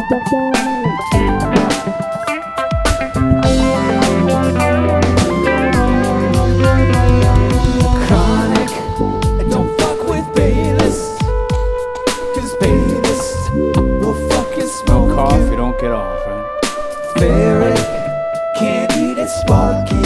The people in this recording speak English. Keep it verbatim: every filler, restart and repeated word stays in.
Chronic, and don't fuck with Bayless, cause Bayless will fucking smoke No cough, you. you don't get off, right? Ferric, can't eat it, Sparky.